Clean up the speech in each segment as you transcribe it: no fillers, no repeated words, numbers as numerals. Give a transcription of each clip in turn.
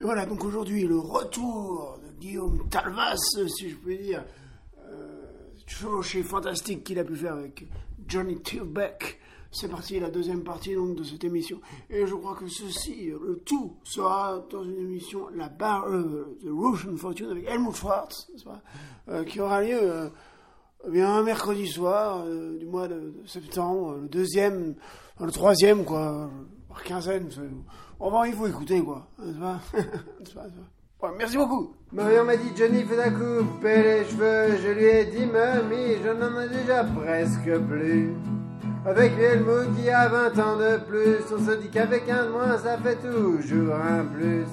Et voilà, donc aujourd'hui, le retour de Guillaume Talvas, si je puis dire, chevauché fantastique qu'il a pu faire avec Johnny Tilbeck. C'est parti, la deuxième partie donc de cette émission. Et je crois que ceci, le tout, sera dans une émission, la barre de Russian Fortune avec Helmut Schwartz, n'est-ce pas, qui aura lieu bien un mercredi soir du mois de septembre, le deuxième, enfin, le troisième, quoi, par quinzaine. Enfin, il faut écouter, quoi, n'est-ce pas, n'est-ce pas. Ouais, merci beaucoup. Marion m'a dit Johnny fait la couper les cheveux. Je lui ai dit mamie, je n'en ai déjà presque plus. Avec Helmut qui a 20 ans de plus, on se dit qu'avec un de moins ça fait toujours un plus.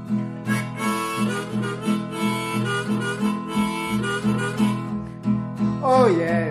Oh yeah.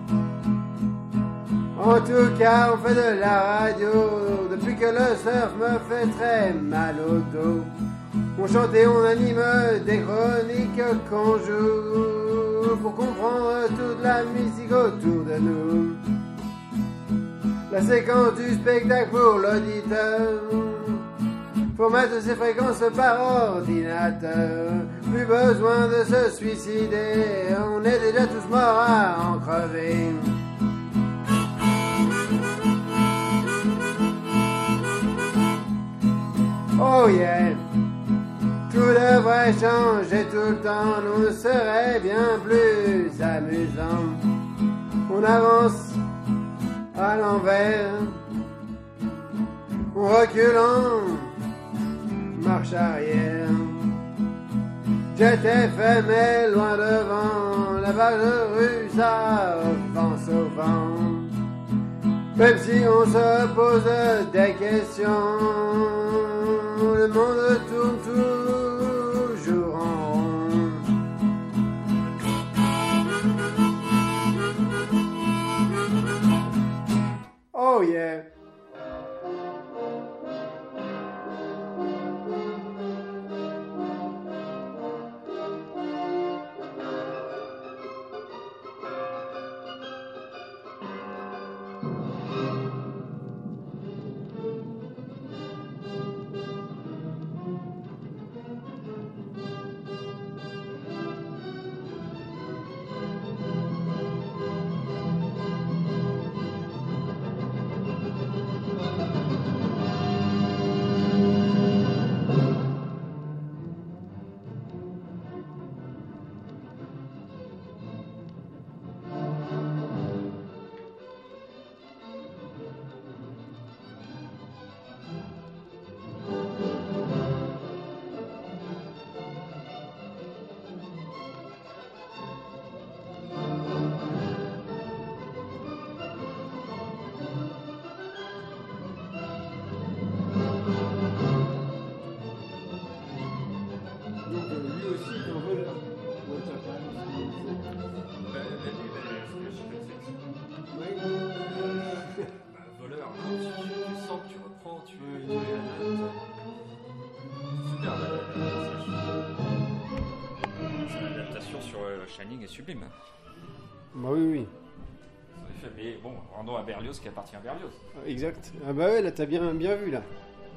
En tout cas on fait de la radio depuis que le surf me fait très mal au dos. On chante et on anime des chroniques qu'on joue pour comprendre toute la musique autour de nous. La séquence du spectacle pour l'auditeur. Faut mettre ses fréquences par ordinateur. Plus besoin de se suicider. On est déjà tous morts à en crever. Oh yeah. Tout devrait changer tout le temps. Nous serait bien plus amusant. On avance à l'envers, on recule en marche arrière. Jet FM est loin devant, la vague russe avance au vent. Même si on se pose des questions, le monde tourne toujours en rond. Oh yeah. Voleur, tu sens que tu reprends, tu veux la note. Super, l'adaptation sur Shining est sublime. Bah oui. Mais bon, rendons à Berlioz qui appartient à Berlioz. Exact. Ah bah ouais, là t'as bien vu là.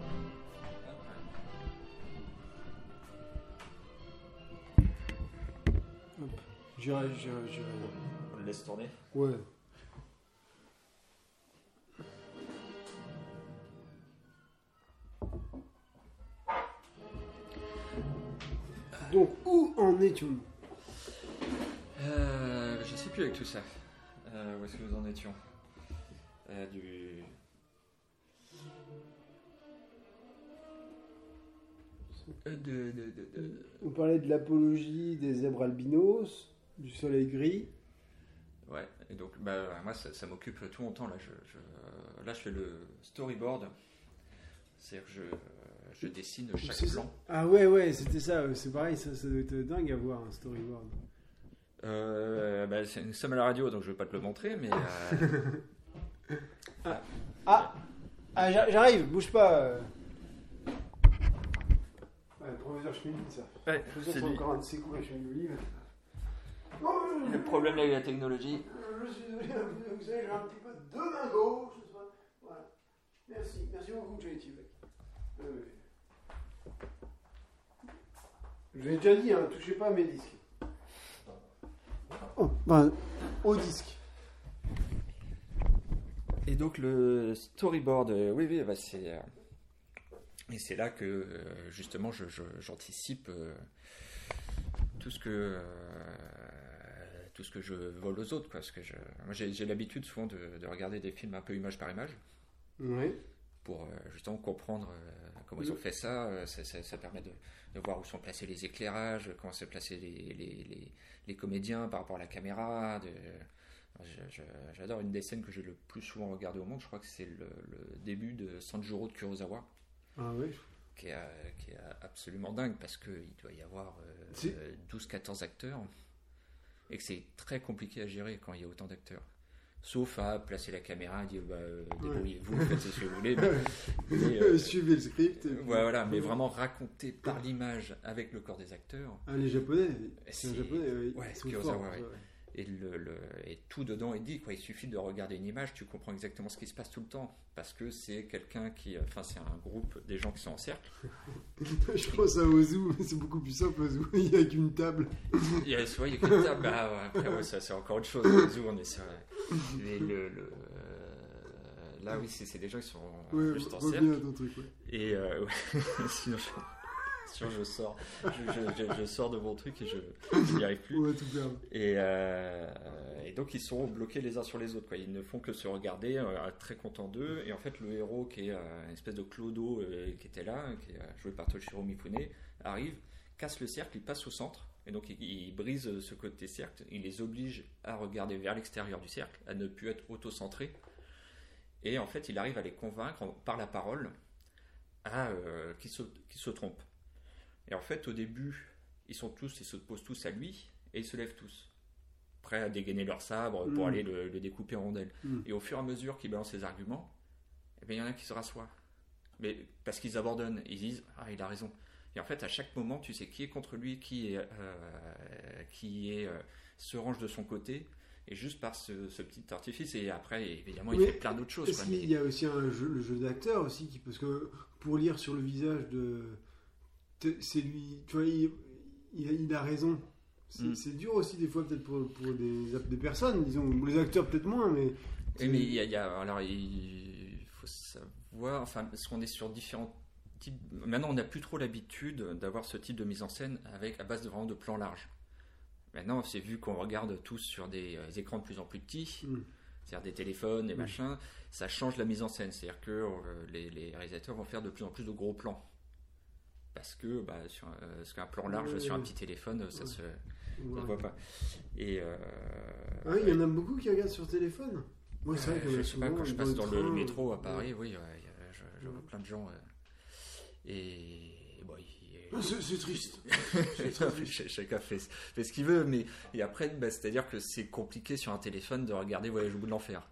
Hop. J'irai. On le laisse tourner. Ouais. Donc, où en étions-nous ? Je sais plus avec tout ça. Où est-ce que nous en étions On parlait de l'apologie des zèbres albinos, du soleil gris. Ouais, et donc moi ça m'occupe tout mon temps. Là, je fais le storyboard. C'est-à-dire que je dessine chaque plan. Ah ouais, c'était ça. C'est pareil, ça doit être dingue à voir un storyboard. Nous sommes à la radio, donc je ne vais pas te le montrer, mais... J'arrive, bouge pas. Ouais, le professeur Schmidt, ça. Ouais, c'est encore un de ses cours à Schmidt Olive. Le problème avec la technologie. Je suis désolé, vous savez, j'ai un petit peu de main gauche. Voilà. Merci beaucoup, Johnny Tilbeck. Je l'ai déjà dit, hein, touchez pas à mes disques. Oh, ben, au disque. Et donc le storyboard, oui, bah, c'est... et c'est là que, justement, j'anticipe tout ce que je vole aux autres, quoi, parce que moi j'ai l'habitude souvent de regarder des films un peu image par image, Oui. pour justement comprendre comment ils ont fait ça. Ça permet de voir où sont placés les éclairages, comment sont placés les comédiens par rapport à la caméra. J'adore une des scènes que j'ai le plus souvent regardé au monde, je crois que c'est le début de Sanjuro de Kurosawa. Ah oui. Qui est absolument dingue, parce qu'il doit y avoir 12-14 acteurs et que c'est très compliqué à gérer quand il y a autant d'acteurs. Sauf à placer la caméra et dire débrouillez-vous, faites ce que vous voulez. Mais, suivez le script. Voilà, mais vraiment raconter par l'image avec le corps des acteurs. Ah, les Japonais, c'est un Japonais, oui. Ouais, Ils sont Kurosawa, forts, ouais. ouais. Et tout dedans est dit, quoi. Il suffit de regarder une image, tu comprends exactement ce qui se passe tout le temps, parce que c'est quelqu'un c'est un groupe, des gens qui sont en cercle. Je pense à Ozu, mais c'est beaucoup plus simple Ozu, il n'y a qu'une table. Il y a qu'une table, après ça c'est encore autre chose. Ozu, on est sur mais là oui, c'est des gens qui sont juste en cercle. Ton truc, ouais. Et sinon je sors de mon truc et je n'y arrive plus. On va tout perdre. Et donc ils sont bloqués les uns sur les autres, quoi. Ils ne font que se regarder, très contents d'eux. Et en fait le héros, qui est une espèce de clodo qui était là, qui est joué par Toshiro Mifune, arrive, casse le cercle, il passe au centre, et donc il brise ce côté cercle, il les oblige à regarder vers l'extérieur du cercle, à ne plus être auto-centré. Et en fait il arrive à les convaincre par la parole qu'ils se trompent. Et en fait, au début, ils se posent tous à lui et ils se lèvent tous, prêts à dégainer leur sabre pour aller le découper en rondelles. Et au fur et à mesure qu'ils balancent ses arguments, il y en a qui se rassoient. Mais parce qu'ils abandonnent, ils disent « Ah, il a raison ». Et en fait, à chaque moment, tu sais qui est contre lui, qui se range de son côté, et juste par ce petit artifice. Et après, évidemment, il fait plein d'autres choses. Est-ce qu'il y a aussi le jeu d'acteur aussi, parce que pour lire sur le visage c'est lui, tu vois, il a raison. C'est dur aussi des fois peut-être pour des personnes, disons, les acteurs peut-être moins, mais... Mais il faut savoir, enfin, parce qu'on est sur différents types... Maintenant, on n'a plus trop l'habitude d'avoir ce type de mise en scène à base vraiment de plans larges. Maintenant, c'est vu qu'on regarde tous sur des écrans de plus en plus petits, c'est-à-dire des téléphones, des machins, ça change la mise en scène. C'est-à-dire que les réalisateurs vont faire de plus en plus de gros plans. Parce que parce qu'un plan large sur un petit téléphone, ça se voit pas. Et il y en a beaucoup qui regardent sur téléphone. Moi, c'est vrai que je sais pas, quand je passe dans le métro à Paris, oui, je vois plein de gens. Et bon, c'est triste. Chacun fait ce qu'il veut, mais et après, c'est-à-dire que c'est compliqué sur un téléphone de regarder Voyage au bout de l'enfer.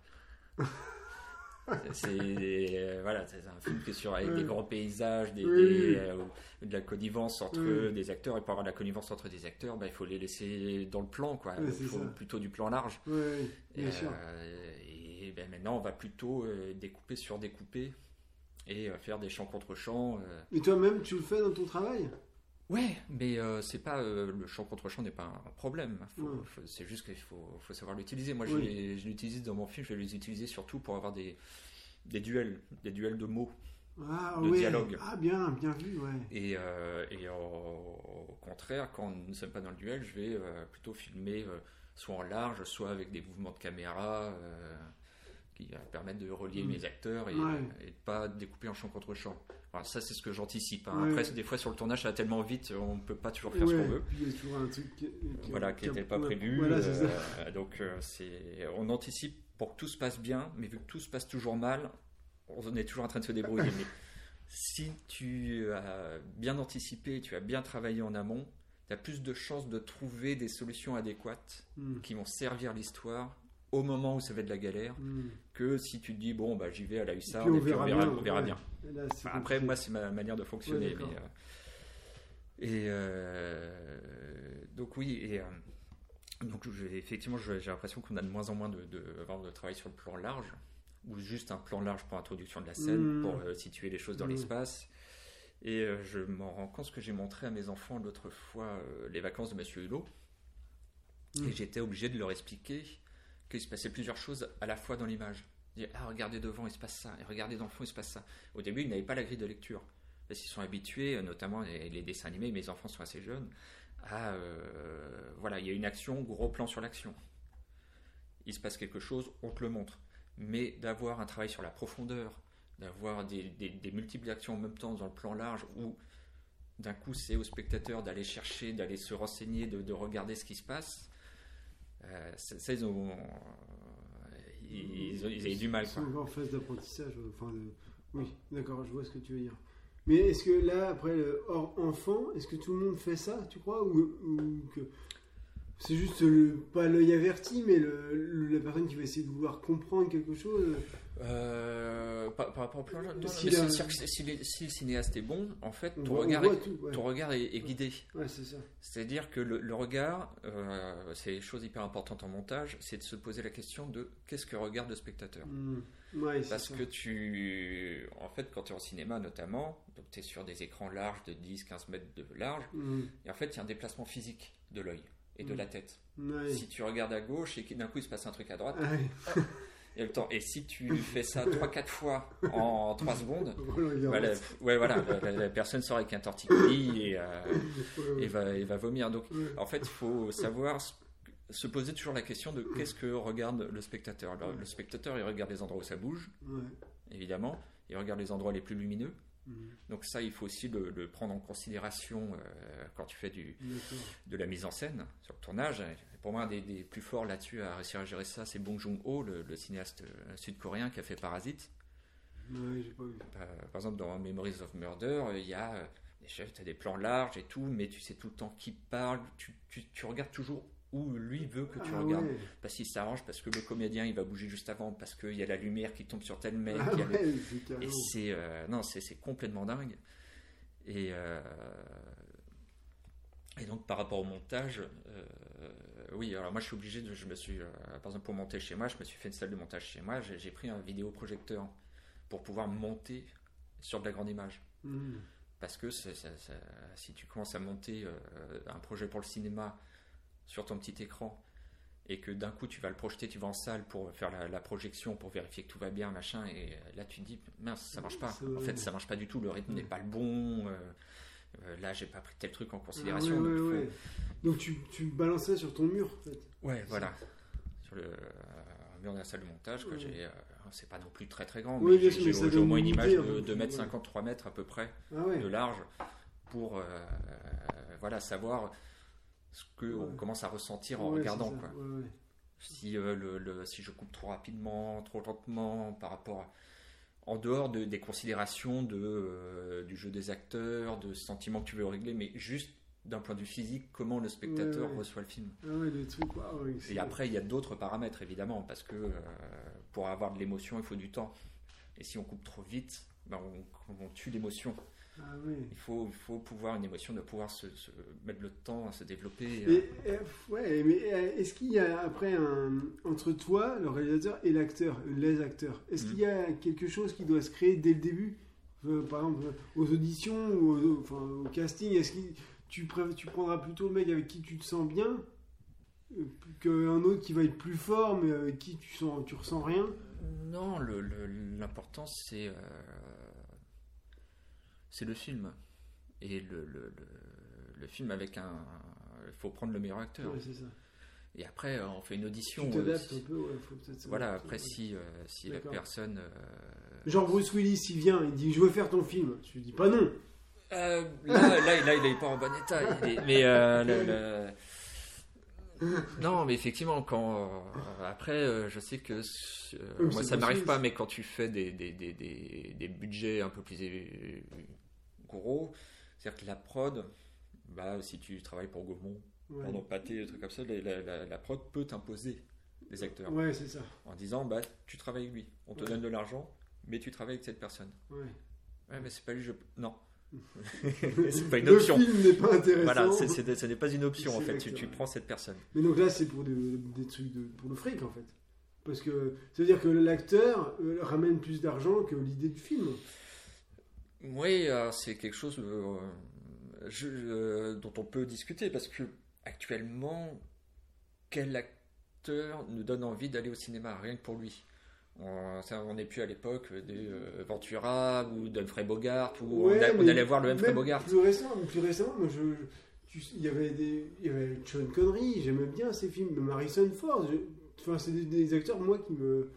C'est un film qui est avec des grands paysages, de la connivence entre des acteurs, et pour avoir de la connivence entre des acteurs, il faut les laisser dans le plan, quoi. Il faut plutôt du plan large. Bien sûr. Et maintenant on va plutôt découper sur découper et faire des champs contre champs. Et toi-même tu le fais dans ton travail? Ouais, mais c'est pas le champ contre champ n'est pas un problème. C'est juste qu'il faut savoir l'utiliser. Moi, je l'utilise dans mon film. Je vais les utiliser surtout pour avoir des duels de mots, de dialogue. Ah, bien vu, ouais. Et au contraire, quand nous ne sommes pas dans le duel, je vais plutôt filmer soit en large, soit avec des mouvements de caméra qui permettent de relier mes acteurs et de pas découper en champ contre champ. Enfin, ça, c'est ce que j'anticipe. Après, des fois, sur le tournage, ça va tellement vite, on ne peut pas toujours faire ce qu'on veut. Puis il y a toujours un truc qui n'était pas prévu. Donc, on anticipe pour que tout se passe bien, mais vu que tout se passe toujours mal, on est toujours en train de se débrouiller. Mais si tu as bien anticipé, tu as bien travaillé en amont, tu as plus de chances de trouver des solutions adéquates qui vont servir l'histoire au moment où ça va être de la galère, que si tu te dis j'y vais à la hussarde et puis on verra bien. Là, après, moi, c'est ma manière de fonctionner. Donc oui, donc effectivement, j'ai l'impression qu'on a de moins en moins de travail sur le plan large, ou juste un plan large pour introduction de la scène, pour situer les choses dans l'espace. Et je m'en rends compte que j'ai montré à mes enfants l'autre fois les vacances de Monsieur Hulot. Et j'étais obligé de leur expliquer qu'il se passait plusieurs choses à la fois dans l'image. Dire, regardez devant, il se passe ça, et regardez dans le fond, il se passe ça. Au début, ils n'avaient pas la grille de lecture. Parce qu'ils sont habitués, notamment les dessins animés, mes enfants sont assez jeunes, voilà, il y a une action, gros plan sur l'action. Il se passe quelque chose, on te le montre. Mais d'avoir un travail sur la profondeur, d'avoir des multiples actions en même temps dans le plan large, où d'un coup c'est au spectateur d'aller chercher, d'aller se renseigner, de regarder ce qui se passe, ça ils avaient du mal. C'est encore en phase d'apprentissage. Oui, d'accord, je vois ce que tu veux dire. Mais est-ce que là, après, hors enfant, est-ce que tout le monde fait ça, tu crois, ou que c'est juste pas l'œil averti, mais la personne qui va essayer de vouloir comprendre quelque chose par rapport au plan, si le cinéaste est bon, en fait, ton regard est guidé. Ouais, c'est ça. C'est-à-dire que le regard, c'est une chose hyper importante en montage, c'est de se poser la question de qu'est-ce que regarde le spectateur. Ouais, parce que en fait, quand tu es en cinéma notamment, donc tu es sur des écrans larges de 10-15 mètres de large, et en fait, il y a un déplacement physique de l'œil et de la tête. Ouais. Si tu regardes à gauche et que d'un coup il se passe un truc à droite, il y a le temps. Et si tu fais ça 3-4 fois en 3 secondes, la personne sort avec un torticolis et va vomir. Donc en fait, il faut savoir se poser toujours la question de qu'est-ce que regarde le spectateur. Alors, le spectateur, il regarde les endroits où ça bouge, évidemment. Il regarde les endroits les plus lumineux. Donc ça, il faut aussi le prendre en considération quand tu fais de la mise en scène sur le tournage. Pour moi, un des plus forts là-dessus à réussir à gérer ça, c'est Bong Joon-ho, le cinéaste sud-coréen qui a fait Parasite. J'ai pas vu. Par exemple, dans Memories of Murder, il y a tu as des plans larges et tout, mais tu sais tout le temps qui parle. Tu regardes toujours où lui veut que tu regardes, parce qu'il s'arrange, parce que le comédien il va bouger juste avant, parce qu'il y a la lumière qui tombe sur tel mec, et c'est complètement dingue. Et donc par rapport au montage, alors moi je suis obligé par exemple pour monter chez moi, je me suis fait une salle de montage chez moi, j'ai pris un vidéoprojecteur pour pouvoir monter sur de la grande image. Parce que si tu commences à monter un projet pour le cinéma sur ton petit écran et que d'un coup tu vas le projeter, tu vas en salle pour faire la projection, pour vérifier que tout va bien, machin, et là tu te dis mince, ça marche pas. En fait, ça marche pas du tout, le rythme n'est pas le bon. Là, j'ai pas pris tel truc en considération. Donc tu balances ça sur ton mur, en fait. Ouais, voilà. Sur le mur de la salle de montage, quoi, c'est pas non plus très très grand, mais j'ai au moins une image de 2,50 m, 3 mètres à peu près de large pour savoir ce qu'on commence à ressentir en regardant. Quoi. Si je coupe trop rapidement, trop lentement par rapport en dehors des considérations du jeu des acteurs, de sentiments que tu veux régler, mais juste d'un point de vue physique, comment le spectateur reçoit le film. Et après, il y a d'autres paramètres, évidemment, parce que pour avoir de l'émotion, il faut du temps. Et si on coupe trop vite, on tue l'émotion. Il faut pouvoir, une émotion, de pouvoir se mettre le temps à se développer. Mais est-ce qu'il y a après entre toi, le réalisateur, et l'acteur, les acteurs, est-ce qu'il y a quelque chose qui doit se créer dès le début, par exemple aux auditions ou au casting? Est-ce que tu prendras plutôt le mec avec qui tu te sens bien qu'un autre qui va être plus fort mais avec qui tu ressens rien? Non, l'important c'est le film. Et le film avec il faut prendre le meilleur acteur. Ouais, c'est ça. Et après, on fait une audition. Tu t'adaptes un peu, faut peut-être. Voilà, après, si la personne. Genre Bruce Willis, il vient, il dit je veux faire ton film. Je lui dis pas non. Là, il est pas en bon état. Non, mais effectivement, après, je sais que moi, ça m'arrive pas, mais quand tu fais des budgets un peu plus gros, c'est-à-dire que la prod, si tu travailles pour Gaumont, pendant Pâté, des trucs comme ça, la prod peut t'imposer des acteurs. Ouais, c'est ça. En disant, tu travailles avec lui, on te donne de l'argent, mais tu travailles avec cette personne. Ouais, mais c'est pas lui, non. C'est pas une option. Le film n'est pas intéressant. Voilà, ce n'est pas une option en fait. Tu prends cette personne. Mais donc là, c'est pour des trucs pour le fric en fait. Parce que ça veut dire que l'acteur ramène plus d'argent que l'idée du film. Oui, c'est quelque chose dont on peut discuter parce que actuellement, quel acteur nous donne envie d'aller au cinéma, rien que pour lui? On n'est plus à l'époque des Ventura ou d'Humphrey Bogart où on allait voir le Humphrey Bogart. Plus récemment, moi, il y avait Sean Connery, j'aimais bien ces films, même Harrison Ford. Enfin, c'est des acteurs, moi, qui me.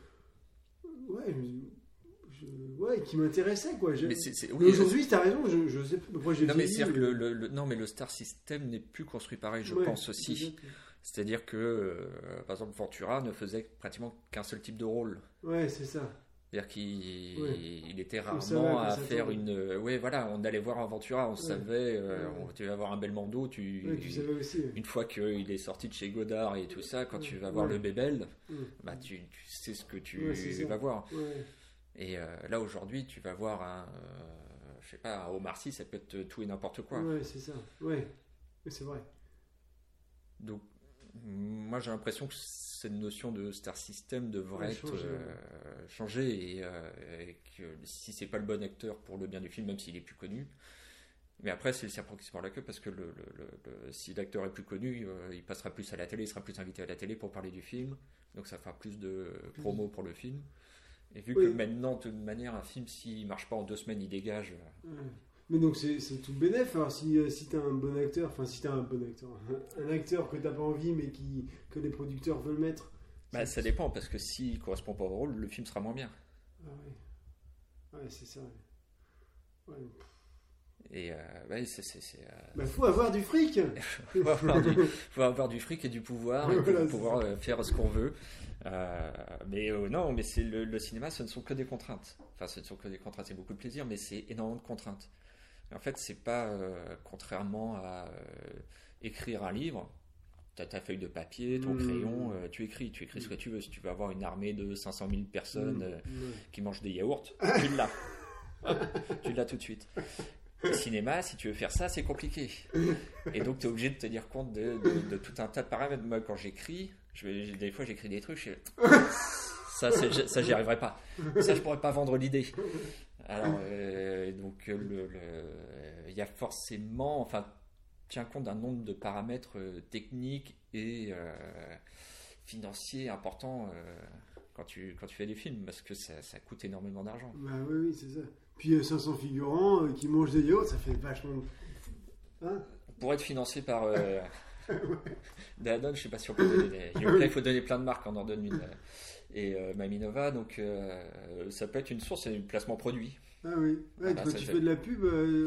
Ouais, qui m'intéressaient, quoi. Mais mais aujourd'hui, t'as raison, je sais pas pourquoi j'ai non, mais vieilli, c'est-à-dire non, mais le star system n'est plus construit pareil, je pense aussi. C'est-à-dire que, par exemple, Ventura ne faisait pratiquement qu'un seul type de rôle. Ouais, c'est ça. C'est-à-dire qu'il était rarement à faire une. Oui, voilà, on allait voir un Ventura, on savait, tu vas voir un Belmondo, tu savais aussi. Une fois qu'il est sorti de chez Godard et tout ça, quand tu vas voir le Bébel, bah, tu sais ce que tu vas voir. Ouais. Et là, aujourd'hui, tu vas voir je sais pas, un Omar Sy, ça peut être tout et n'importe quoi. Ouais, c'est ça. Ouais, c'est vrai. Donc, moi, j'ai l'impression que cette notion de star system devrait être changée et que si c'est pas le bon acteur pour le bien du film, même s'il est plus connu. Mais après, c'est le serpent qui se mord la queue parce que si l'acteur est plus connu, il passera plus à la télé, il sera plus invité à la télé pour parler du film. Donc, ça fera plus de promo pour le film. Et vu que maintenant, de toute manière, un film, s'il marche pas en 2 semaines, il dégage. Mais donc c'est tout bénef. Alors si t'as un bon acteur, un acteur que t'as pas envie mais que les producteurs veulent mettre. Bah, ça dépend parce que s'il correspond pas au rôle, le film sera moins bien. Ah ouais. Ouais, c'est ça. Ouais. Et faut avoir du fric. faut avoir du fric et du pouvoir pour pouvoir faire ce qu'on veut. Non, mais c'est le cinéma, ce ne sont que des contraintes. Enfin, ce ne sont que des contraintes, c'est beaucoup de plaisir, mais c'est énormément de contraintes. En fait, c'est pas contrairement à écrire un livre. Tu as ta feuille de papier, ton crayon, tu écris ce que tu veux. Si tu veux avoir une armée de 500 000 personnes qui mangent des yaourts, tu l'as. Tu l'as tout de suite. Le cinéma, si tu veux faire ça, c'est compliqué. Et donc, tu es obligé de tenir compte de tout un tas de paramètres. Moi, quand j'écris, des fois, j'écris des trucs, ça, j'y arriverai pas. Ça, je pourrais pas vendre l'idée. Alors, donc, il y a forcément, enfin, tiens compte d'un nombre de paramètres techniques et financiers importants quand tu fais des films, parce que ça coûte énormément d'argent. Bah oui, c'est ça. Puis 500 figurants qui mangent des yaourts, ça fait vachement. Hein, pour être financé par Danone, je sais pas si on peut donner. Il faut donner plein de marques, on en donne une. Et Maminova, donc ça peut être une source, c'est du placement produit. Ah oui, ouais, quand tu fais de la pub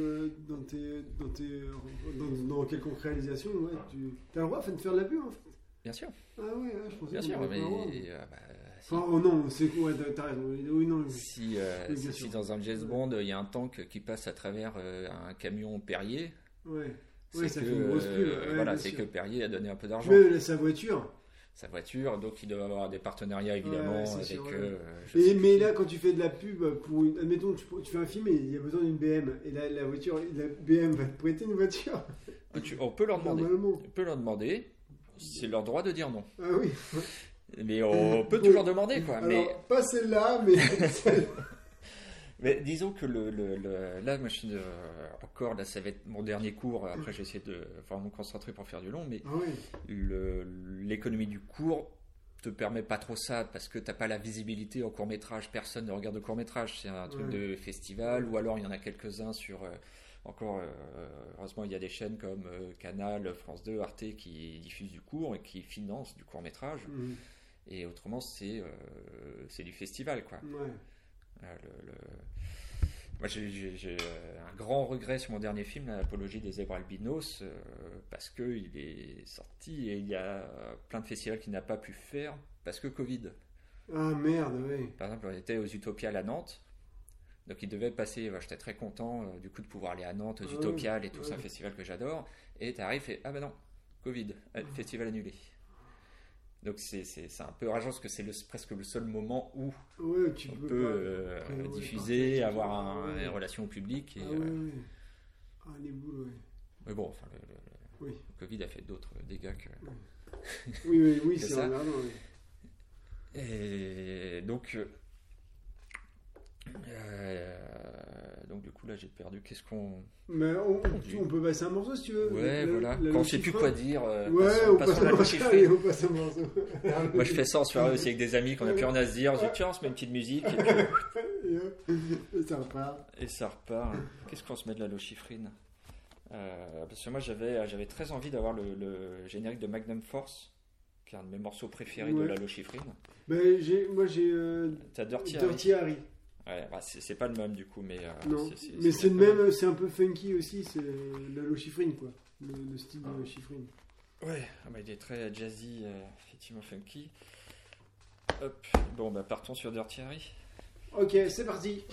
dans quelconque réalisation, ouais, tu as le droit de faire de la pub en fait. Bien sûr. Ah ouais, je pensais. Bien sûr, mais. Si. Enfin, oh non, c'est quoi, t'as raison. Oui, non, si dans un James Bond, il y a un tank qui passe à travers un camion Perrier. Ouais, ça fait une grosse pub. Voilà, c'est que Perrier a donné un peu d'argent. Mais sa voiture, donc il doit avoir des partenariats évidemment avec eux. Mais là, quand tu fais de la pub pour admettons, tu fais un film et il y a besoin d'une BM et la voiture, la BM va te prêter une voiture. On peut leur demander. C'est leur droit de dire non. Ah oui. Mais on peut toujours demander quoi. Alors, mais pas celle-là, mais celle-là. Mais disons que là, moi, encore, là, ça va être mon dernier cours. Après, j'ai essayé de vraiment me concentrer pour faire du long, mais l'économie du cours te permet pas trop ça parce que t'as pas la visibilité en court-métrage. Personne ne regarde de court-métrage. C'est un truc de festival, ou alors il y en a quelques-uns sur. Heureusement, il y a des chaînes comme Canal, France 2, Arte qui diffusent du court et qui financent du court-métrage. Et autrement, c'est du festival, quoi. Moi, j'ai un grand regret sur mon dernier film, l'apologie des zèbres albinos, parce qu'il est sorti et il y a plein de festivals qui n'a pas pu faire parce que Covid. Ah merde, oui. Par exemple, on était aux Utopiales à Nantes, donc il devait passer. J'étais très content du coup de pouvoir aller à Nantes, aux Utopiales et tout, c'est un festival que j'adore. Et t'arrives et ah ben non, Covid, festival annulé. Donc c'est un peu rageant parce que c'est presque le seul moment où on peut diffuser, avoir une relation au public. Et, les boules, mais bon, enfin, le Covid a fait d'autres dégâts que. Oui, que c'est ça. regardant. Et donc donc du coup là j'ai perdu. Qu'est-ce qu'on... Mais on peut passer un morceau si tu veux. Ouais, voilà. Quand on sait plus Lochifrin. quoi dire, Ouais, on passe à la un Lochifrine. morceau. On passe un morceau. Moi je fais ça en soirée aussi avec des amis qu'on a plus rien à se dire. Je dis tiens, on se met une petite musique et, puis, Et ça repart. et ça repart. Qu'est-ce qu'on se met de la Lochifrine parce que moi j'avais très envie d'avoir le générique de Magnum Force, qui est un de mes morceaux préférés de la Lochifrine. Ben, moi j'ai T'as Dirty Dirty Harry. Ouais, bah, c'est pas le même du coup, mais. Non, mais c'est le même, c'est un peu funky aussi, c'est la Lochifrine quoi, le style de Lochifrine. Ouais, bah, il est très jazzy, effectivement funky. Hop, bon bah partons sur Dirty Harry. Ok, c'est parti.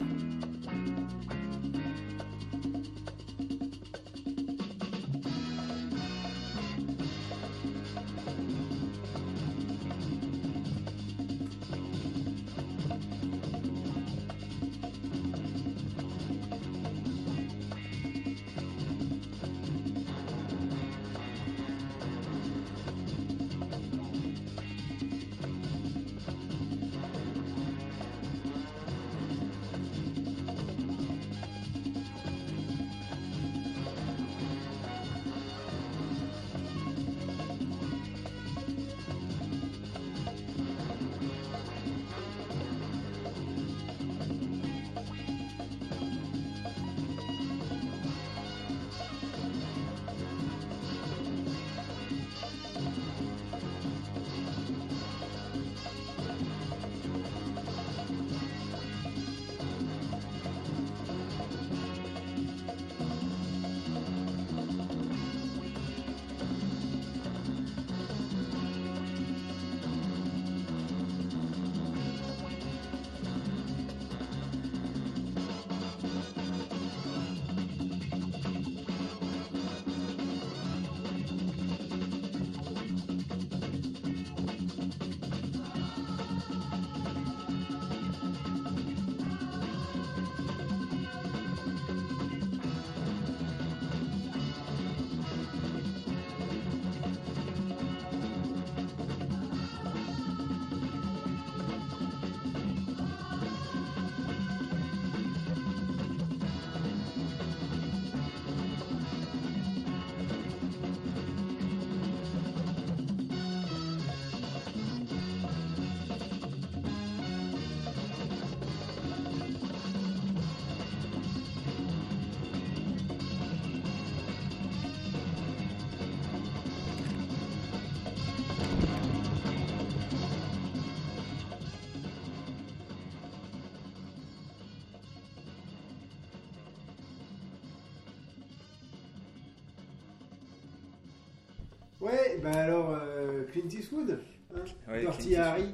Ouais, bah alors Clint Eastwood, hein, Ouais, Dirty Clint Harry.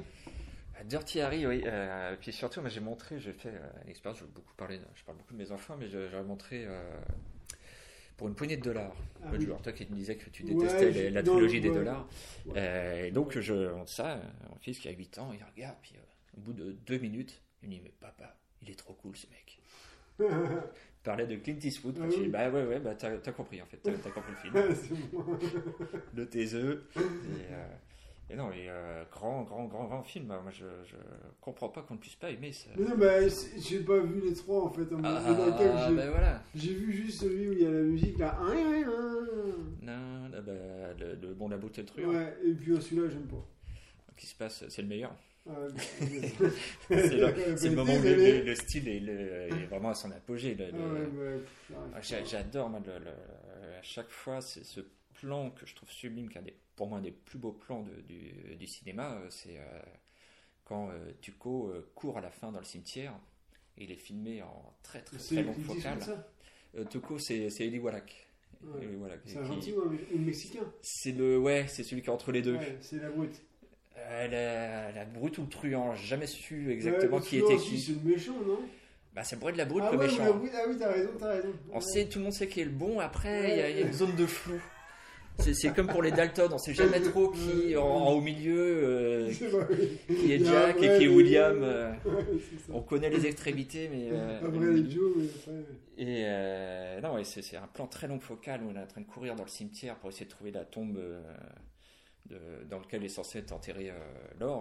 Dirty Harry, oui. Puis surtout, moi, j'ai fait une expérience, je parle beaucoup de mes enfants, mais j'aurais montré pour une poignée de dollars. Ah L'autre oui. jour, toi qui me disais que tu détestais Ouais, la non, trilogie des ouais. dollars. Et donc, je montre ça, mon fils qui a 8 ans, il regarde, puis au bout de 2 minutes, il me dit, mais papa, il est trop cool ce mec. Il parlait de Clint Eastwood. Ah Je oui. dis, bah ouais, bah t'as compris en fait, t'as compris le film. C'est bon. De tes œufs. Et non, grand film. Moi, je comprends pas qu'on ne puisse pas aimer ça. Mais non, bah j'ai pas vu les trois en fait. Ben voilà. J'ai vu juste celui où il y a la musique là. Non, bon, la beauté, le truc. Ouais, et puis celui-là j'aime pas. Qui se passe, c'est le meilleur. Ah, C'est le moment où le style est vraiment à son apogée. J'adore, moi, à chaque fois, c'est ce plan que je trouve sublime, qui est pour moi un des plus beaux plans du cinéma. C'est quand Tuco court à la fin dans le cimetière. Et il est filmé en très longue focale. Tuco, c'est Eli Wallach. Ouais. Wallach, C'est argentin ou mexicain? C'est celui qui est entre les deux. Ouais, c'est la brute. La brute ou le truand, j'ai jamais su exactement qui était était qui. C'est le méchant, non? Bah, c'est Brett la brute, ah le ouais, méchant. Ah oui, t'as raison. Tout le monde sait qui est le bon, après il y a une zone de flou. C'est comme pour les Dalton, on sait jamais trop qui en haut milieu, qui est Jack et qui est William. On connaît les extrémités, mais. Après les Joe, mais non, c'est un plan très long focal où on est en train de courir dans le cimetière pour essayer de trouver la tombe dans laquelle est censé être enterré l'or.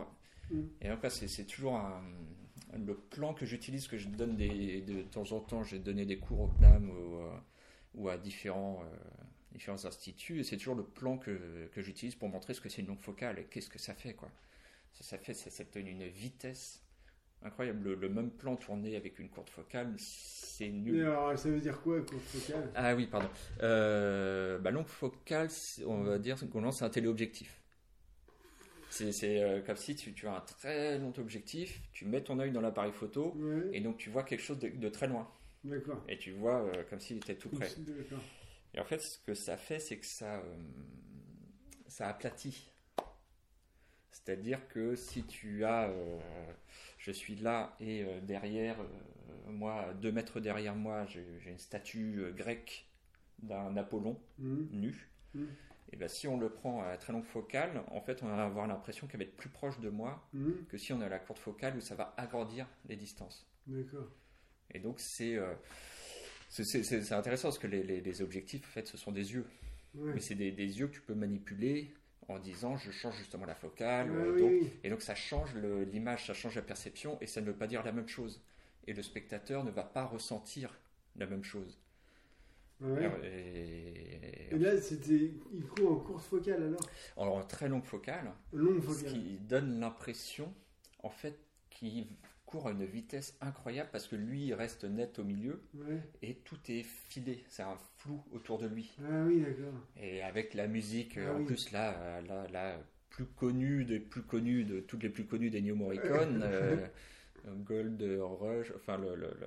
Et donc là, c'est toujours le plan que j'utilise, que je donne de temps en temps. J'ai donné des cours au CNAM ou à différents instituts, et c'est toujours le plan que j'utilise pour montrer ce que c'est une longue focale et qu'est-ce que ça fait, quoi. Ça donne une vitesse incroyable. Le même plan tourné avec une courte focale, c'est nul. Et alors, ça veut dire quoi, courte focale? Ah oui, pardon. Longue focale, on va dire qu'on lance un téléobjectif. C'est comme si tu as un très long objectif, tu mets ton œil dans l'appareil photo, et donc tu vois quelque chose de très loin. D'accord. Et tu vois comme s'il était tout près. D'accord. Et en fait, ce que ça fait, c'est que ça aplatit. C'est-à-dire que si tu as... je suis là et derrière moi, 2 mètres derrière moi, j'ai une statue grecque d'un Apollon nu. Et bien, si on le prend à très longue focale, en fait, on va avoir l'impression qu'elle va être plus proche de moi que si on a la courte focale où ça va agrandir les distances. D'accord. Et donc, c'est intéressant parce que les objectifs, en fait, ce sont des yeux. Ouais. Mais c'est des yeux que tu peux manipuler en disant je change justement la focale. Oui. Et donc, ça change l'image, ça change la perception et ça ne veut pas dire la même chose. Et le spectateur ne va pas ressentir la même chose. Ouais. Et là, il court en courte focale alors? En très longue focale. Longue focale. Ce qui donne l'impression, en fait, qu'il court à une vitesse incroyable parce que lui, il reste net au milieu et tout est filé. C'est un flou autour de lui. Ah oui, d'accord. Et avec la musique, plus là, plus connue de toutes les plus connues d'Ennio Morricone, Gold Rush, enfin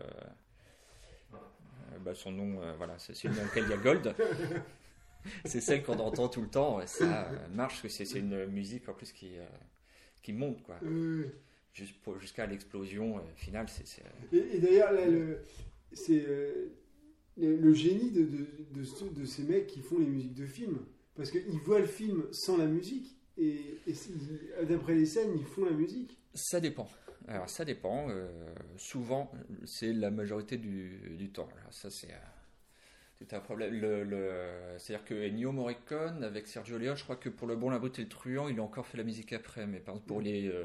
son nom, c'est celui dans lequel il y a Gold. C'est celle qu'on entend tout le temps. Et ça marche parce que c'est une musique en plus qui monte, quoi. Jusqu'à l'explosion finale. Et d'ailleurs, là, c'est le génie de ces mecs qui font les musiques de films. Parce qu'ils voient le film sans la musique et d'après les scènes, ils font la musique. Ça dépend. Alors ça dépend. Souvent, c'est la majorité du temps. Alors, ça, c'est un problème. C'est-à-dire que Ennio Morricone, avec Sergio Leone, je crois que pour Le Bon, la Brute et le Truand, il a encore fait la musique après. Mais par exemple,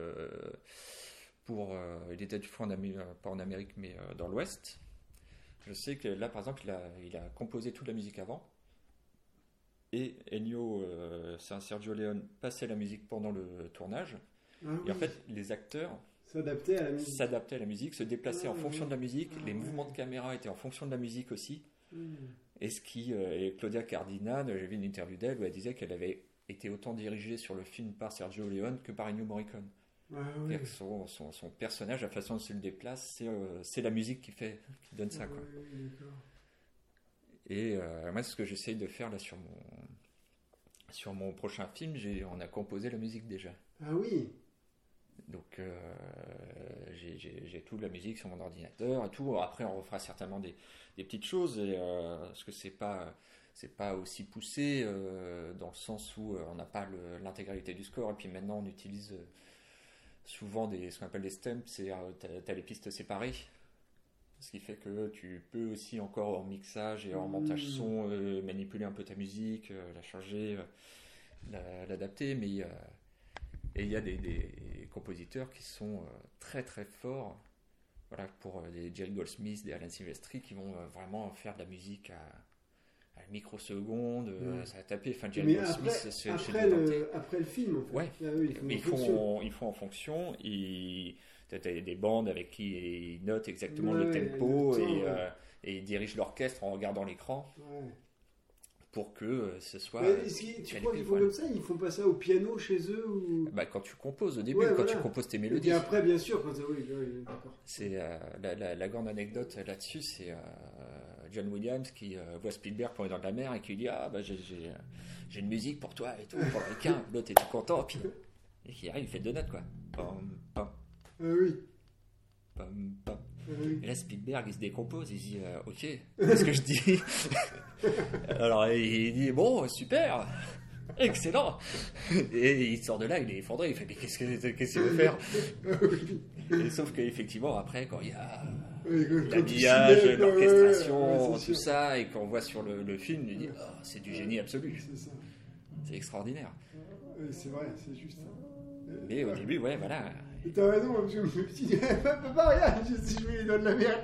il était du fois pas en Amérique, mais dans l'Ouest. Je sais que là, par exemple, il a composé toute la musique avant. Et Ennio, Sergio Leone, passait la musique pendant le tournage. Et en fait, les acteurs s'adaptaient à la musique, se déplaçaient en fonction de la musique. Les mouvements de caméra étaient en fonction de la musique aussi. Et et Claudia Cardinal, j'ai vu une interview d'elle où elle disait qu'elle avait été autant dirigée sur le film par Sergio Leone que par Ennio Morricone. Son personnage, la façon dont il se déplace, c'est la musique qui donne ça, quoi. Et moi, c'est ce que j'essaye de faire là sur mon prochain film. On a composé la musique déjà. Ah oui. Donc j'ai toute la musique sur mon ordinateur et tout. Après, on refera certainement des petites choses parce que c'est pas aussi poussé dans le sens où on n'a pas l'intégralité du score. Et puis maintenant, on utilise souvent ce qu'on appelle des stems. T'as les pistes séparées. Ce qui fait que tu peux aussi encore en mixage et en montage son manipuler un peu ta musique, la changer, l'adapter. Mais il y a des compositeurs qui sont très très forts, pour des Jerry Goldsmith, des Alan Silvestri, qui vont vraiment faire de la musique à la microseconde, ça va taper. Enfin, Jerry Goldsmith, après le film, en fait. Ouais. Ah oui, mais ils font en fonction. T'as des bandes avec qui ils notent exactement le tempo et ils dirigent l'orchestre en regardant l'écran. Ouais. Pour que ce soit. Tu crois qu'ils font comme ça? Ils font pas ça au piano chez eux ou... Quand tu composes au début, tu composes tes mélodies. Et après, bien sûr, oui, d'accord. C'est la grande anecdote là-dessus, c'est John Williams qui voit Spielberg pour aller dans la mer et qui lui dit j'ai une musique pour toi et tout, pour le requin. L'autre est tout content, et qui arrive, il fait 2 notes, quoi. Pam, pam. Oui. Pam, pam. Et là, Spielberg, il se décompose, il se dit ok, qu'est-ce que je dis? Alors il dit bon, super, excellent, et il sort de là, il est effondré, il fait mais qu'est-ce qu'il veut faire? Et sauf qu'effectivement après, quand il y a l'habillage, l'orchestration, tout ça, et qu'on voit sur le film, il dit c'est du génie absolu, c'est extraordinaire. C'est vrai, c'est juste. Mais au début, ouais, voilà. T'as raison, parce que je me suis dit, papa, regarde, si je mets les doigts de la mer.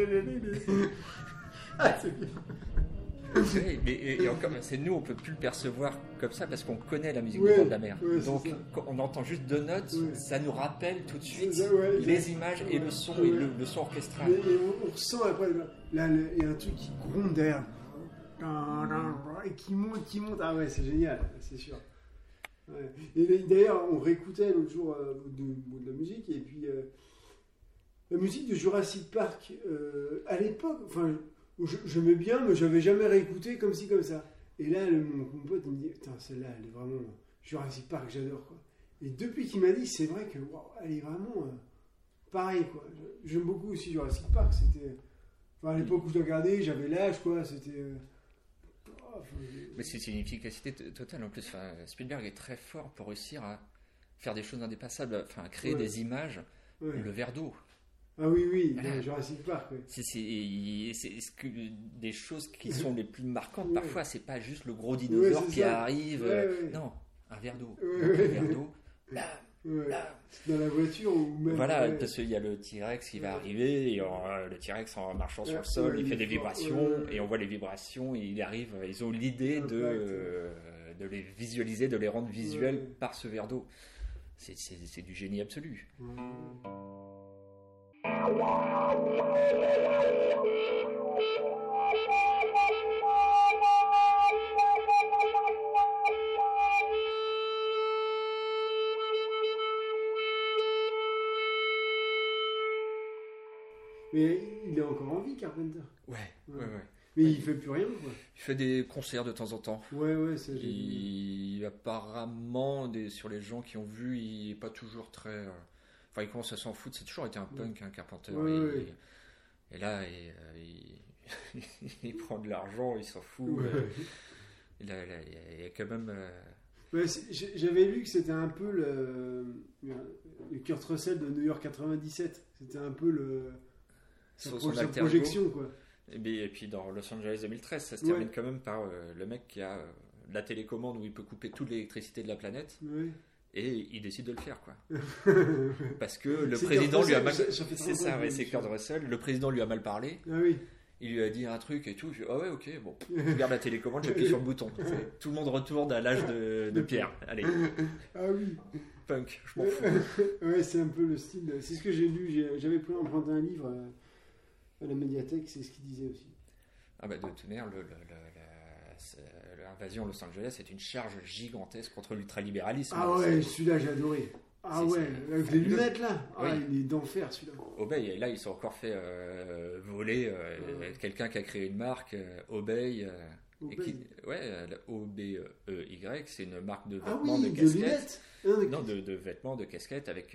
Ah, c'est bien. Ouais, et encore, c'est nous, on peut plus le percevoir comme ça parce qu'on connaît la musique Ouais, des Dents de la Mer. ouais, Donc, c'est ça. quand on entend juste 2 notes, Ouais. ça nous rappelle tout de suite C'est ça, ouais, les images et le son, ouais. et le son orchestral. Mais on ressent après, là, il y a un truc qui gronde derrière. Et qui monte. Ah ouais, c'est génial, c'est sûr. Ouais. Et d'ailleurs, on réécoutait l'autre jour de la musique, et puis la musique de Jurassic Park, à l'époque, enfin, j'aimais bien, mais j'avais jamais réécouté comme ci, comme ça. Et là, mon pote, il me dit, putain, celle-là, elle est vraiment Jurassic Park, j'adore, quoi. Et depuis qu'il m'a dit, c'est vrai que, wow, elle est vraiment pareil, quoi. J'aime beaucoup aussi Jurassic Park, c'était... Enfin, à l'époque où je l'ai regardé, j'avais l'âge, quoi, c'était... Mais c'est une efficacité totale en plus. Enfin, Spielberg est très fort pour réussir à faire des choses indépassables, enfin, à créer des images. Ouais. Le verre d'eau. Ah oui, Voilà. Jurassic Park, ouais. C'est des choses qui sont les plus marquantes. Ouais. Parfois, c'est pas juste le gros dinosaure c'est qui ça. arrive. Ouais. Non, un verre d'eau. Ouais. Donc, le verre d'eau. Bam, Ouais. bam. Dans la voiture ou même... Voilà, ouais. parce qu'il y a le T-Rex qui va arriver, et le T-Rex en marchant sur le Ouais, sol, ouais, il fait des il est fort, vibrations, ouais. et on voit les vibrations, et il arrive, ils ont l'idée de les visualiser, de les rendre visuels Ouais. par ce verre d'eau. C'est du génie absolu. Ouais. Mais il est encore en vie, Carpenter. Ouais. Mais il fait plus rien, quoi. Il fait des concerts de temps en temps. Ouais, ça j'ai vu. Apparemment, sur les gens qui ont vu, il n'est pas toujours très... Enfin, il commence à s'en foutre. C'est toujours été un punk, un Carpenter. Ouais. Et là, il prend de l'argent, il s'en fout. Ouais. Il y a quand même... Ouais, j'avais lu que c'était un peu le Kurt Russell de New York 97. C'était un peu sa alter projection, ego. quoi. Et puis dans Los Angeles 2013, ça se termine quand même par le mec qui a la télécommande où il peut couper toute l'électricité de la planète. Ouais. Et il décide de le faire, quoi. Parce que le C'est président Kurt lui a Russell, mal... ça fait C'est 30 ça, ans ouais, que c'est je- Kurt Russell. Le président lui a mal parlé. Ah oui. Il lui a dit un truc et tout. Je dis, ah ouais, ok, bon. Je garde la télécommande, j'appuie sur le bouton. Tout le monde retourne à l'âge de pierre. Allez, Ah oui. punk, je m'en fous. Ouais, c'est un peu le style. C'est ce que j'ai lu. J'avais emprunté un livre à la médiathèque, c'est ce qu'il disait aussi. Ah bah de toute manière, l'invasion Los Angeles est une charge gigantesque contre l'ultralibéralisme. Ah ouais, celui-là j'ai adoré. Ah C'est- ouais, c'est avec les fabuleux. lunettes là. Ah, Oui. il est d'enfer celui-là. Obey, et là ils sont encore fait voler quelqu'un qui a créé une marque, Obey. Obey. OBEY, c'est une marque de Ah vêtements oui, de de casquettes. lunettes. Non, de vêtements, de casquettes avec.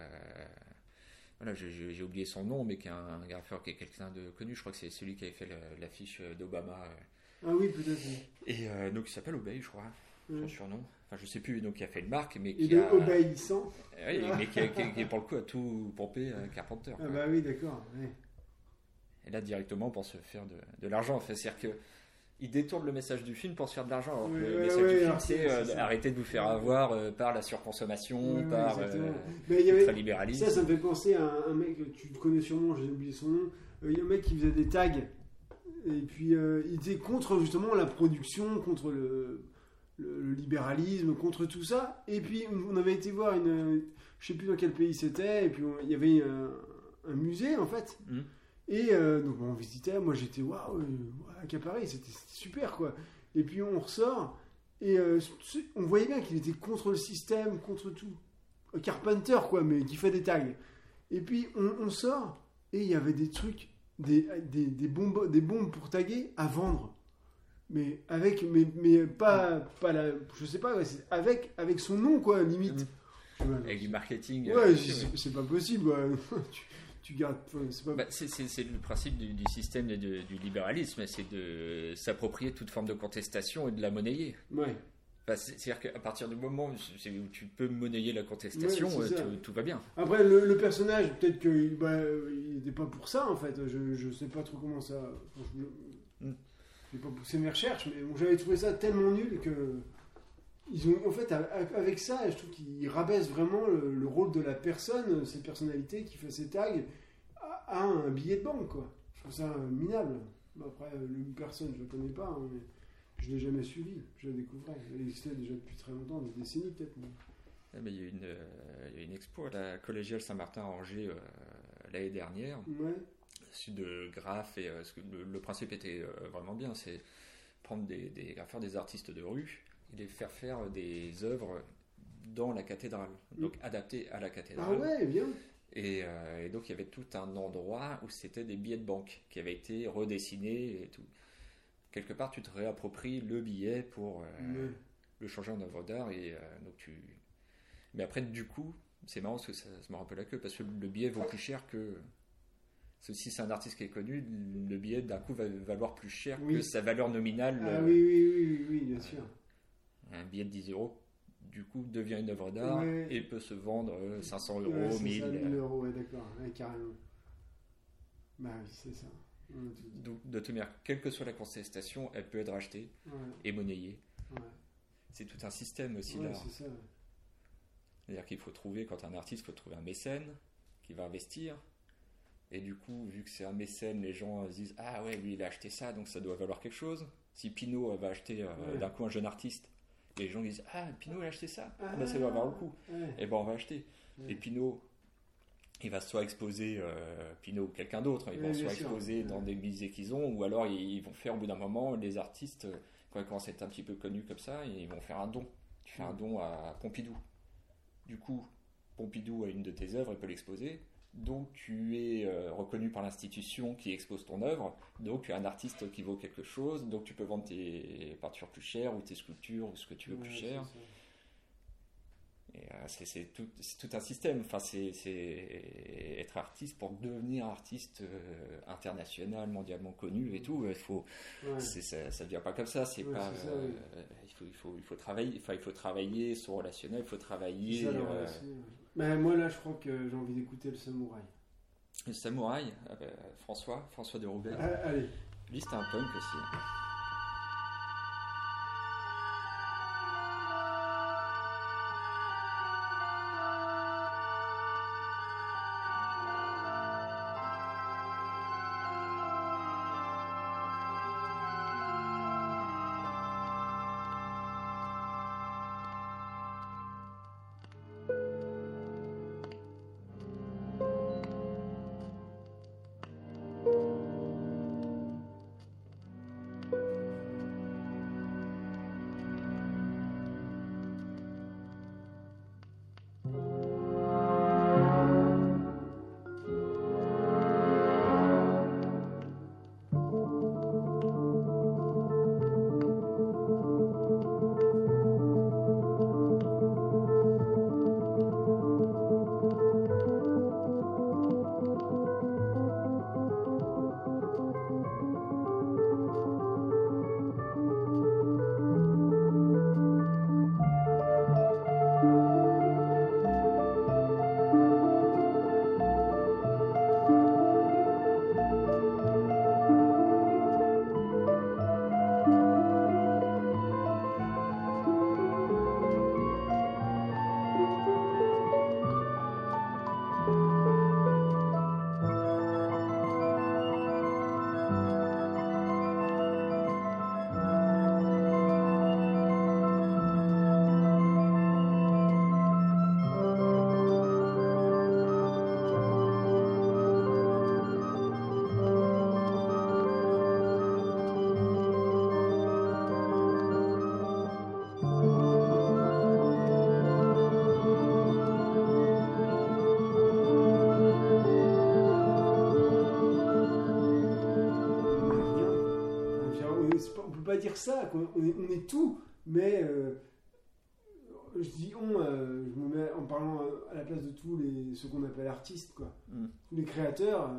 Voilà, j'ai oublié son nom, mais qui est un graffeur qui est quelqu'un de connu. Je crois que c'est celui qui avait fait l'affiche d'Obama. Ah oui, peut-être. Et donc il s'appelle Obey, je crois, Ouais. son surnom. Enfin, je sais plus, donc qui a fait une marque, mais Et qui de a. obéissant. Oui, mais qui est pour le coup à tout pompé Carpenter. Ah quoi. bah oui, d'accord. Ouais. Et là, directement, pour se faire de l'argent. Enfin, c'est-à-dire que. Il détourne le message du film pour se faire de l'argent. Alors que le message du film, alors c'est ça. arrêter de vous faire avoir par la surconsommation, Ouais, par exactement. Mais il y avait l'ultralibéralisme. ça me fait penser à un mec, tu le connais sûrement, j'ai oublié son nom. Il y a un mec qui faisait des tags. Et puis il était contre justement la production, contre le libéralisme, contre tout ça. Et puis on avait été voir je sais plus dans quel pays c'était, et puis il y avait un musée en fait. Mm. Et donc on visitait, moi j'étais waouh, accaparé, c'était super quoi. Et puis on ressort, et on voyait bien qu'il était contre le système, contre tout. Carpenter quoi, mais qui fait des tags. Et puis on sort, et il y avait des trucs, des bombes pour taguer à vendre. Mais avec, mais pas la, je sais pas, ouais, c'est avec son nom quoi, limite. Avec du marketing. Ouais, dessus, ouais. c'est pas possible. Ouais. tu gardes, c'est pas. Bah, c'est le principe du système et du libéralisme, c'est de s'approprier toute forme de contestation et de la monnayer. Ouais. Bah, c'est-à-dire qu'à partir du moment où tu peux monnayer la contestation, Ouais, c'est ça. tout va bien. Après, le personnage, peut-être qu'il il n'était pas pour ça en fait. Je sais pas trop comment ça. J'ai pas poussé mes recherches, mais bon, j'avais trouvé ça tellement nul que En fait, avec ça, je trouve qu'ils rabaissent vraiment le rôle de la personne, cette personnalité qui fait ses tags, à un billet de banque, quoi. Je trouve ça minable. Après, une personne, je ne la connais pas, hein, mais je ne l'ai jamais suivi. Je la découvrais. Elle existait déjà depuis très longtemps, des décennies peut-être. Mais il y a eu une expo à la Collégiale Saint-Martin à Angers l'année dernière, sud de graphes, et le principe était vraiment bien, c'est prendre faire des artistes de rue et les faire des œuvres dans la cathédrale, donc adaptées à la cathédrale. Ah ouais, bien. Et donc il y avait tout un endroit où c'était des billets de banque qui avaient été redessinés et tout. Quelque part, tu te réappropries le billet pour le changer en œuvre d'art, et donc Mais après, du coup, c'est marrant parce que ça se mord un peu la queue, parce que le billet vaut plus cher que... Si c'est un artiste qui est connu, le billet d'un coup va valoir plus cher que sa valeur nominale. Ah oui, bien sûr. Un billet de 10 euros, du coup, devient une œuvre d'art et peut se vendre 500 euros, 1000 euros, d'accord, carrément. Bah oui, c'est ça. Donc, de toute manière, quelle que soit la contestation, elle peut être rachetée et monnayée. Ouais. C'est tout un système aussi là. C'est ça. C'est-à-dire qu'il faut trouver, quand un artiste, il faut trouver un mécène qui va investir. Et du coup, vu que c'est un mécène, les gens se disent ah ouais, lui il a acheté ça, donc ça doit valoir quelque chose. Si Pinault va acheter d'un coup un jeune artiste, et les gens disent ah, Pinault il a acheté ça, bah, ça doit valoir le coup. Et ben on va acheter. Et Pinault, il va soit exposer Pinault ou quelqu'un d'autre, ils vont soit exposer dans des musées qu'ils ont, ou alors ils vont faire au bout d'un moment, les artistes, quand ils commencent à être un petit peu connus comme ça, ils vont faire un don. Tu fais un don à Pompidou. Du coup, Pompidou a une de tes œuvres, il peut l'exposer. Donc tu es reconnu par l'institution qui expose ton œuvre, donc tu es un artiste qui vaut quelque chose, donc tu peux vendre tes peintures plus chères ou tes sculptures ou ce que tu veux plus cher. Et c'est tout un système. Enfin, c'est être artiste pour devenir artiste international, mondialement connu et tout. Il faut, ça vient pas comme ça. C'est pas. Il faut travailler. Enfin, il faut travailler son relationnel. Il faut travailler. Mais moi là, je crois que j'ai envie d'écouter le Samouraï. Le Samouraï, François de Roubaix. Allez. Lui, c'était un punk aussi. Dire ça, on est tout, mais je dis je me mets en parlant à la place de tous ceux qu'on appelle artistes, quoi. Tous les créateurs,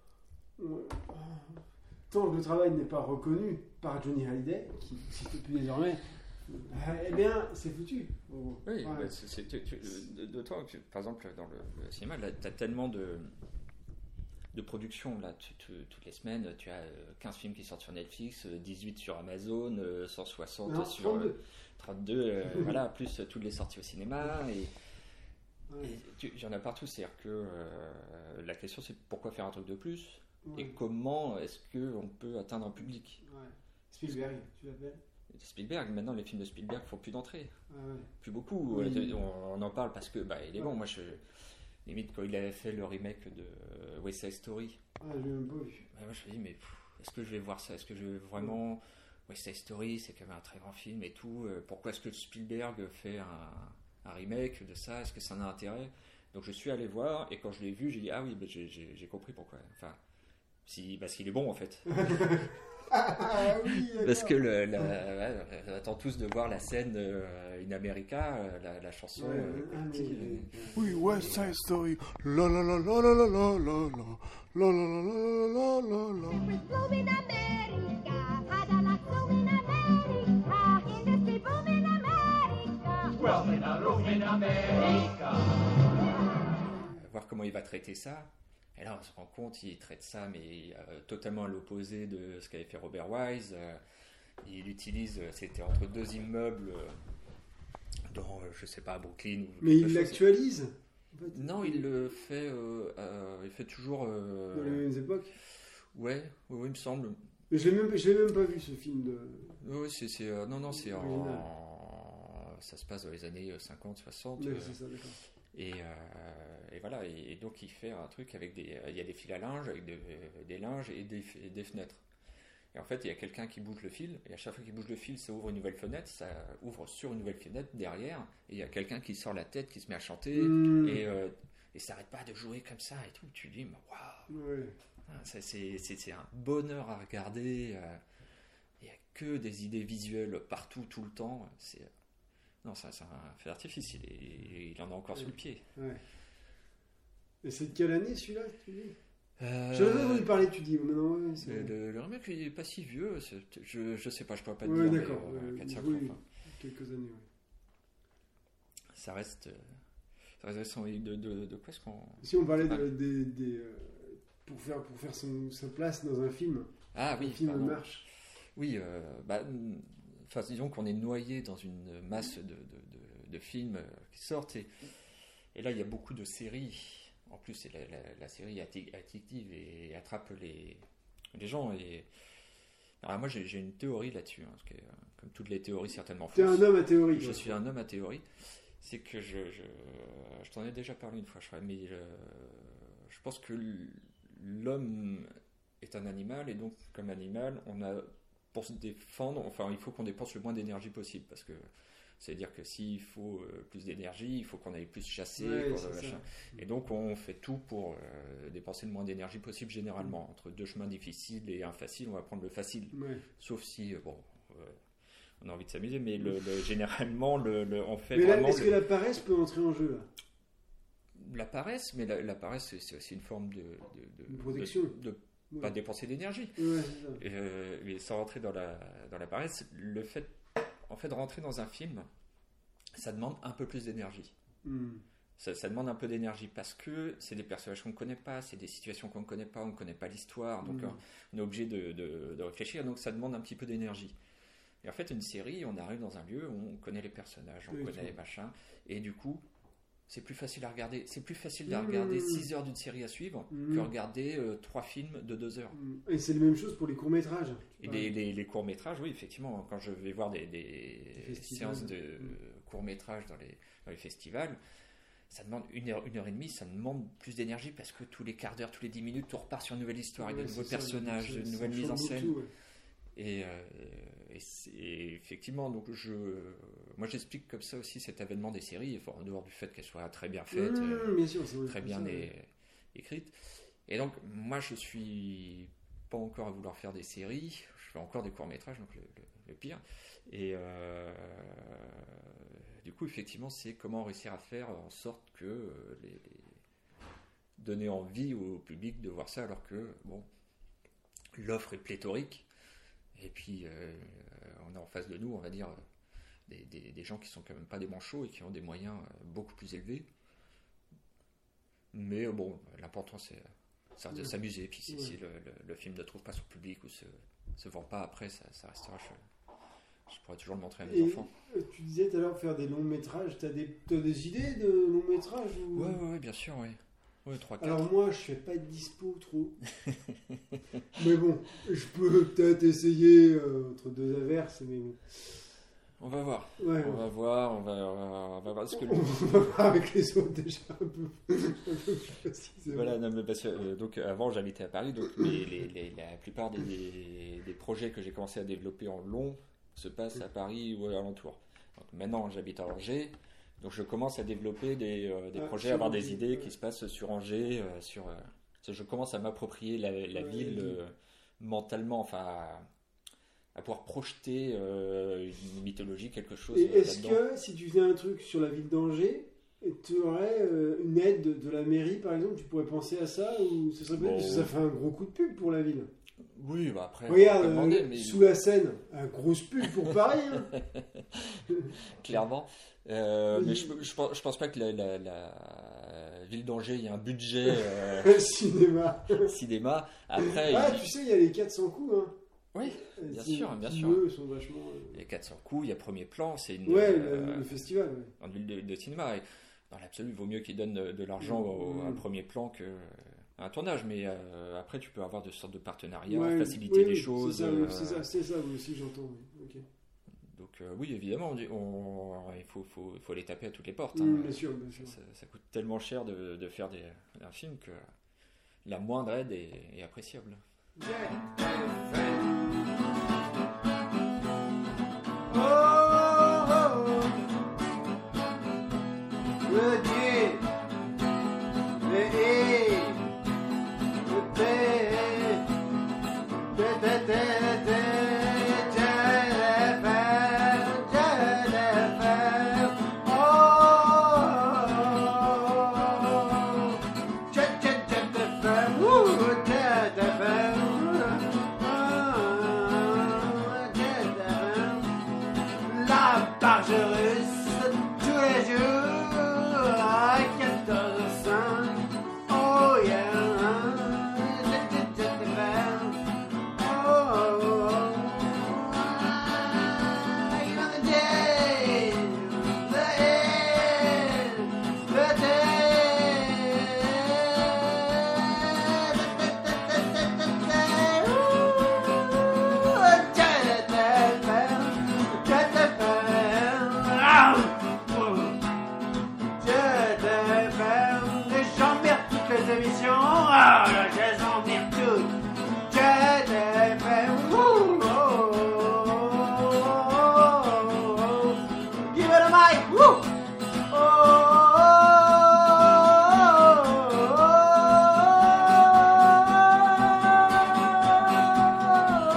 tant que le travail n'est pas reconnu par Johnny Hallyday, qui n'existe plus désormais, eh bien c'est foutu. Oui, d'autant que par exemple dans le cinéma, tu as tellement de de production. Là, toutes les semaines, tu as 15 films qui sortent sur Netflix, 18 sur Amazon, 160 Non, sur 32. 32, voilà, plus toutes les sorties au cinéma. Ouais. Il y en a partout. C'est-à-dire que la question, c'est pourquoi faire un truc de plus Ouais. et comment est-ce qu'on peut atteindre un public. Ouais. Spielberg, tu l'appelles? Spielberg, maintenant, les films de Spielberg font plus d'entrée. Ouais. Plus beaucoup. Oui. On en parle parce que il est bon. Moi, limite, quand il avait fait le remake de West Side Story, Ah, je l'ai même pas vu. moi je me dis, mais est-ce que je vais voir ça? Est-ce que je vais vraiment. West Side Story, c'est quand même un très grand film et tout. Pourquoi est-ce que Spielberg fait un remake de ça? Est-ce que ça a un intérêt? Donc je suis allé voir et quand je l'ai vu, j'ai dit, ah oui, j'ai compris pourquoi. Enfin, parce qu'il est bon en fait. Ah oui, Parce que on attend tous de voir la scène In America, la chanson. Oui, West Side Story. La la la la la la la la la la la la la la. Boom in America, had a lot boom in America, industry boom in America. Well, in a room in America. Voir comment il va traiter ça. Et là, on se rend compte, il traite ça, mais totalement à l'opposé de ce qu'avait fait Robert Wise. Il utilise, c'était entre deux immeubles dans, je sais pas, à Brooklyn. Ou Mais quelque il chose. l'actualise en fait, Non, il le fait, il fait toujours. dans les mêmes époques. Ouais, il me semble. Mais je l'ai même pas vu ce film de. Oui, non, c'est Original. ça se passe dans les années 50, 60. Ouais, c'est ça, d'accord. Et voilà, et donc il fait un truc avec il y a des fils à linge, avec des linges et des fenêtres. Et en fait, il y a quelqu'un qui bouge le fil, et à chaque fois qu'il bouge le fil, ça ouvre une nouvelle fenêtre, ça ouvre sur une nouvelle fenêtre derrière, et il y a quelqu'un qui sort la tête, qui se met à chanter, et ça n'arrête pas de jouer comme ça et tout. Tu dis, mais waouh, Ouais. c'est un bonheur à regarder. Il n'y a que des idées visuelles partout, tout le temps. Non, c'est un feu d'artifice, il en a encore sous le pied. Ouais. Et c'est de quelle année celui-là, tu dis? Euh, J'avais entendu parler, tu dis. Maintenant, ouais, c'est le remake il est pas si vieux, je sais pas, je pourrais pas te ouais, dire, d'accord. mais 4-5 Oui, ans. Enfin, quelques années, ouais. ça reste récent. De quoi est-ce qu'on. Si on parlait pour faire sa place dans un film, Ah oui, un film pardon. marche. Oui, disons qu'on est noyé dans une masse de films qui sortent, et là il y a beaucoup de séries. En plus, c'est la série addictive et attrape les gens. Alors moi, j'ai une théorie là-dessus, hein, parce que, comme toutes les théories certainement T'es fausses. un homme à théorie. Je quoi. suis un homme à théorie. C'est que je t'en ai déjà parlé une fois, je crois, mais je pense que l'homme est un animal, et donc comme animal, pour se défendre, enfin, il faut qu'on dépense le moins d'énergie possible, parce que c'est-à-dire que s'il faut plus d'énergie, il faut qu'on aille plus chasser. Ouais, pour c'est machin. ça. Et donc on fait tout pour dépenser le moins d'énergie possible généralement. Entre deux chemins difficiles et un facile, on va prendre le facile. Ouais. Sauf si, on a envie de s'amuser, mais généralement, on fait Mais là, vraiment... est-ce que la paresse peut entrer en jeu là? La paresse, mais la paresse, c'est aussi une forme de protection. de Ouais. pas dépenser d'énergie. Ouais, c'est ça. Mais sans rentrer dans la paresse, le fait, en fait, de rentrer dans un film, ça demande un peu plus d'énergie. Hmm. Ça demande un peu d'énergie parce que c'est des personnages qu'on ne connaît pas, c'est des situations qu'on ne connaît pas, on ne connaît pas l'histoire, donc on est obligé de réfléchir, donc ça demande un petit peu d'énergie. Et en fait, une série, on arrive dans un lieu où on connaît les personnages, on Oui, connaît tout. les machins, et du coup, c'est plus facile à regarder. C'est plus facile de regarder 6 heures d'une série à suivre que regarder 3 films de 2 heures. Et c'est la même chose pour les courts-métrages. Et les courts-métrages, oui, effectivement, quand je vais voir des festivals. séances de courts-métrages dans les festivals, ça demande 1 heure, 1 heure et demie, ça demande plus d'énergie parce que tous les quarts d'heure, tous les 10 minutes, on repart sur une nouvelle histoire, avec de nouveaux personnages, de nouvelles mises en scène. Tout, ouais. Et effectivement, donc moi j'explique comme ça aussi cet avènement des séries, en dehors du fait qu'elles soient très bien faites, Bien sûr, c'est vrai, très c'est bien ça, ouais. écrites. Et donc, moi je suis pas encore à vouloir faire des séries, je fais encore des courts-métrages, donc le pire. Et du coup, effectivement, c'est comment réussir à faire en sorte que donner envie au public de voir ça, alors que bon, l'offre est pléthorique. Et puis, on a en face de nous, on va dire, des gens qui sont quand même pas des manchots et qui ont des moyens beaucoup plus élevés. Mais bon, l'important, c'est Ça de s'amuser, puis si le film ne trouve pas son public ou se vend pas après, ça restera. Je pourrais toujours le montrer à mes enfants. Tu disais tout à l'heure faire des longs métrages. T'as des idées de longs métrages ou... Ouais, bien sûr, oui. Ouais, 3-4. Alors moi, je fais pas de dispo trop. Mais bon, je peux peut-être essayer entre deux averses, mais bon. On va voir. Ouais, on va voir. On va voir ce que. On va voir avec les autres déjà un peu plus facile. Voilà, non, mais parce que, donc avant j'habitais à Paris, donc la plupart des projets que j'ai commencé à développer en long se passent à Paris ou alentour. Donc maintenant j'habite à Angers, donc je commence à développer des projets, à avoir des idées qui se passent sur Angers, je commence à m'approprier la ville mentalement, enfin à pouvoir projeter une mythologie, quelque chose. Et est-ce là-dedans. que si tu faisais un truc sur la ville d'Angers, tu aurais une aide de la mairie par exemple, tu pourrais penser à ça, ou ce serait parce que ça fait un gros coup de pub pour la ville? Oui, bah après. Regarde, on peut demander, mais... sous la Seine, un gros pub pour Paris. Hein. Clairement. Mais je pense pas que la ville d'Angers, il y a un budget Cinéma. cinéma. Après, Tu sais, il y a les 400 coups. Hein. Oui, bien sûr. Eux sont vachement. Il y a 400 coups, il y a Premier Plan, c'est une. Le festival. Ouais. Une ville de cinéma. Et dans l'absolu, il vaut mieux qu'ils donnent de l'argent à Premier Plan que. Un tournage, mais après tu peux avoir de sortes de partenariats, faciliter les choses. C'est ça, vous aussi j'entends. Oui. Okay. Donc oui, évidemment, il faut aller taper à toutes les portes. Bien sûr. Ça coûte tellement cher de faire un film que la moindre aide est appréciable.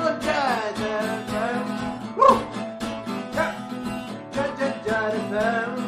Got it,